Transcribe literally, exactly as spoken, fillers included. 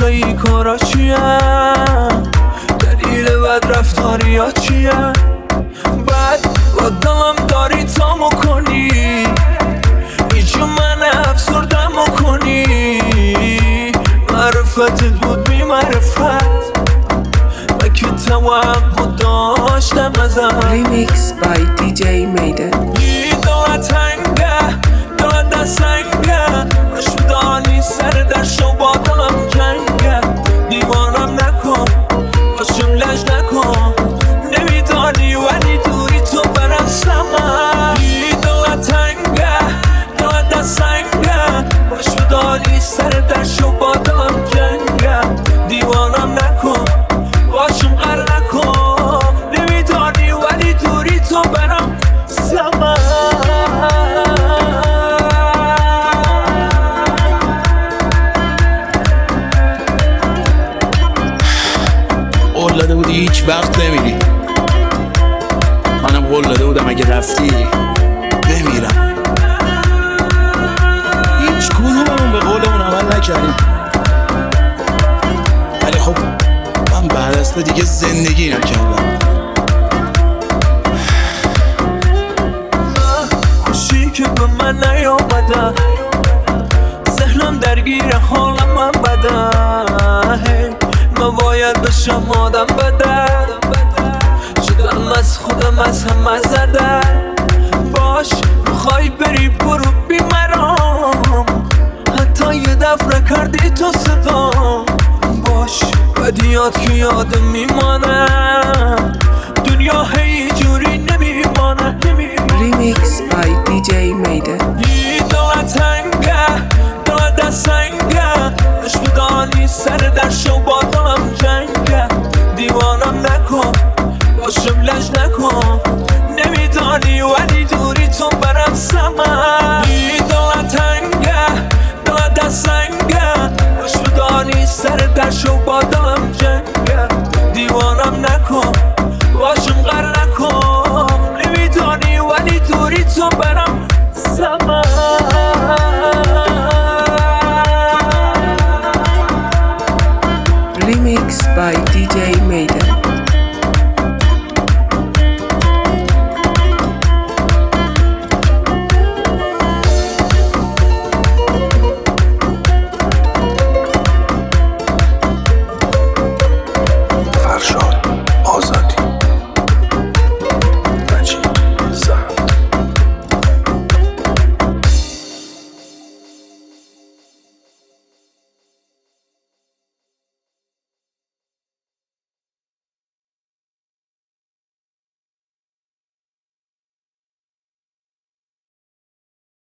میخوایی کارا چیه؟ دلیل بد رفتاری ها چیه؟ بعد با دلم داری تا مکنی ایجو من افسردم مکنی معرفتت بود بی معرفت و که توقع داشتم ازم. Remix by دی جی Maiden. یه دلت تنگه دلت دستنگه رشدانی سر دشت و با دلم جنگه دیوانم نکن باشم لج نکن نمیدانی ولی دوری تو برم سمن. یه دلت تنگه دلت دستنگه رشدانی سر دشت و با دلم جنگه دیوانم نکن باشم قر نکن نمیدانی ولی دوری تو برم سمن. قول داده بودی هیچ وقت نمیری، منم قول داده بودم اگه رفتی بمیرم. هیچ کدوممون به قولمون عمل نکردیم، ولی خب من بعد از تو دیگه زندگی نکردم. خوشی که به من نیامده ذهنم درگیر حالم من بده من باید بشم آدم بده شدم از خودم از همه زده. باش میخوای بری برو بی مرام حتی یه دفعه کردی تو صدا باش بدیات که یادم میمانه دنیا هی